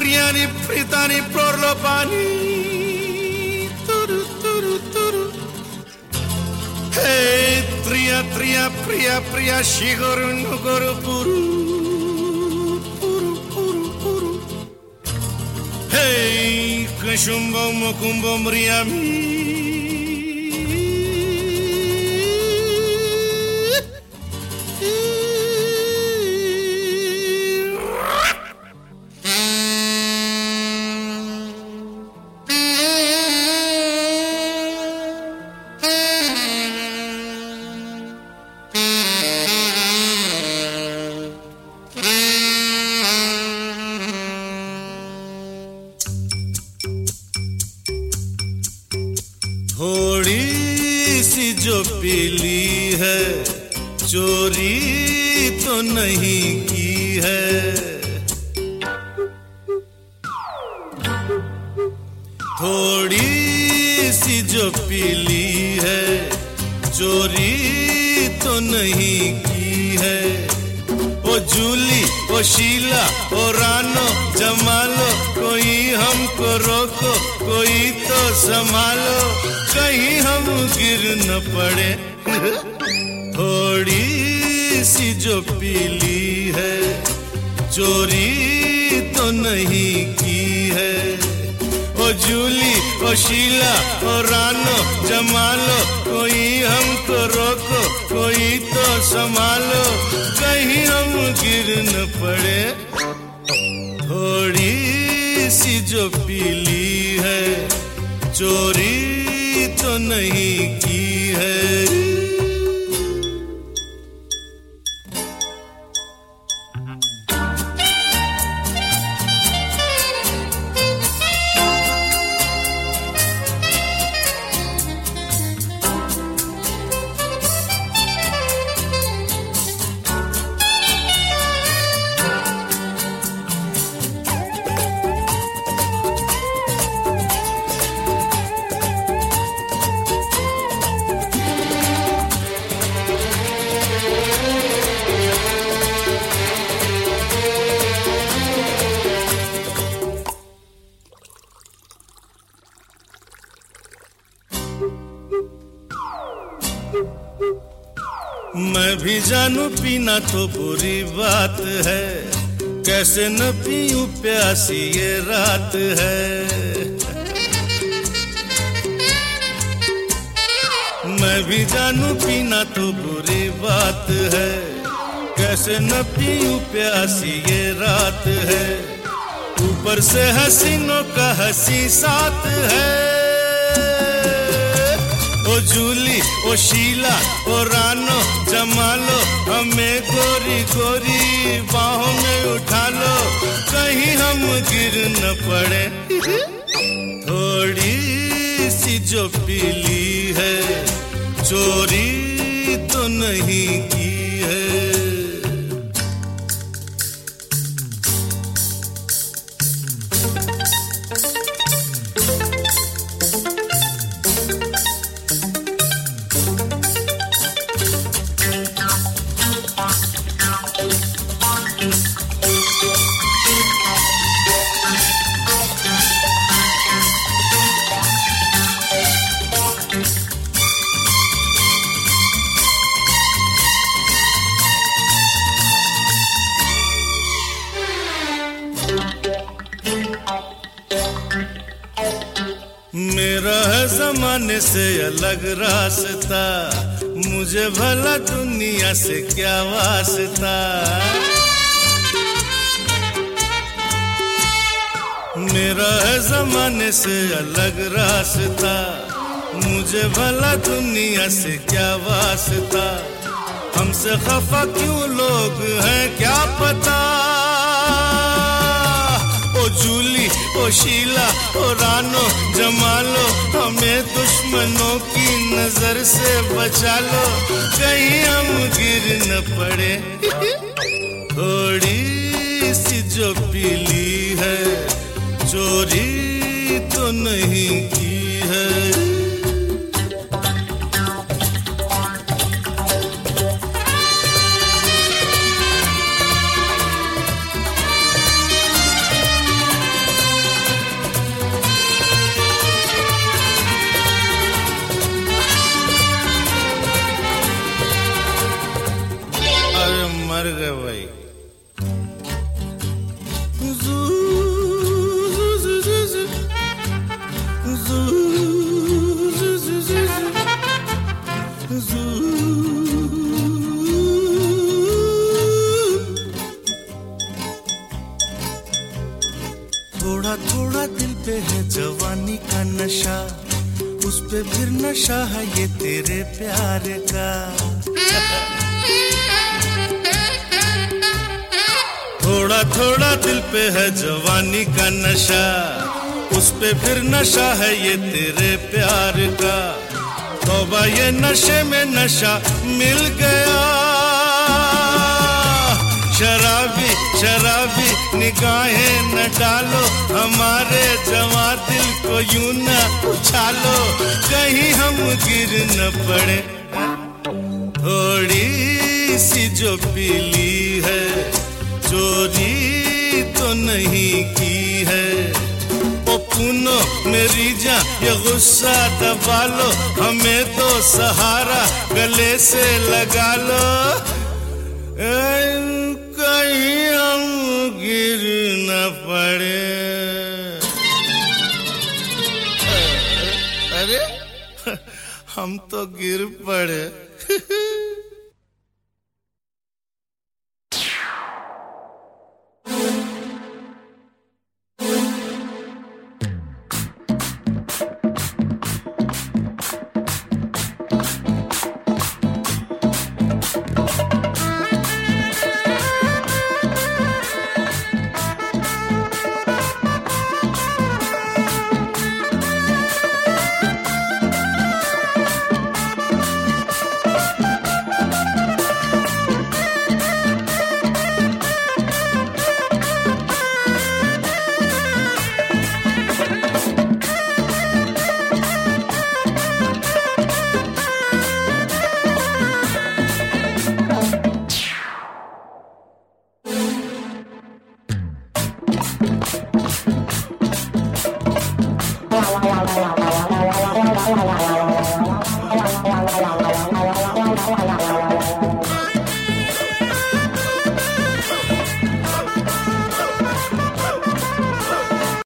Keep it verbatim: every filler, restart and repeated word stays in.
प्रियानि प्रीतानि प्रलोभानि तुरु तुरु तुरु हे त्रिया त्रिया प्रिया प्रिया शिगोरु नुगोरु पुरु पुरु पुरु पुरु हे कुशुम्बो मुकुम्बो म्रियामि थोड़ी सी जो पीली है चोरी तो नहीं की है थोड़ी सी जो पीली है चोरी तो नहीं की है ओ जूली ओ शीला ओ रानो जमालो कोई हमको रोको कोई तो संभालो कहीं हम गिर न पड़े थोड़ी सी जो पीली है चोरी तो नहीं की है ओ जूली ओ शीला ओ रानो जमालो कोई हमको रोको कोई तो संभालो कहीं हम गिर न पड़े थोड़ी सी जो पीली है चोरी तो नहीं की है मैं भी जानू पीना तो बुरी बात है कैसे न पीऊं प्यासी ये रात है मैं भी जानू पीना तो बुरी बात है कैसे न पीऊं प्यासी ये रात है ऊपर से हसीनों का हंसी साथ है ओ जूली ओ शीला ओ रानो जमालो हमें गोरी गोरी बाहों में उठा लो कहीं हम गिर न पड़े थोड़ी सी जो पीली है चोरी तो नहीं की है मेरा है जमाने से अलग रास्ता मुझे भला दुनिया से क्या वास्ता मेरा है जमाने से अलग रास्ता मुझे भला दुनिया से क्या वास्ता हमसे खफा क्यों लोग हैं क्या पता ओ जूली ओ शीला ओ रानो जमालो हमें दुश्मनों की नजर से बचा लो कहीं हम गिर न पड़े थोड़ी सी जो पीली है चोरी तो नहीं की है थोड़ा थोड़ा दिल पे है जवानी का नशा, उस पे फिर नशा है ये तेरे प्यार का। थोड़ा थोड़ा दिल पे है जवानी का नशा, उस पे फिर नशा है ये तेरे प्यार का। तौबा ये नशे में नशा मिल गया, शराबी शराबी निगाहें न डालो, हमारे जवां दिल को यूं न उछालो, कहीं हम गिर न पड़े। थोड़ी सी जो पीली है, चोरी तो नहीं की है। ओ पुनो मेरी जान ये गुस्सा दबा लो, हमें तो सहारा गले से लगा लो, कहीं हम गिर न पड़े। अरे हम तो गिर पड़े। la la la la la la la la la la la la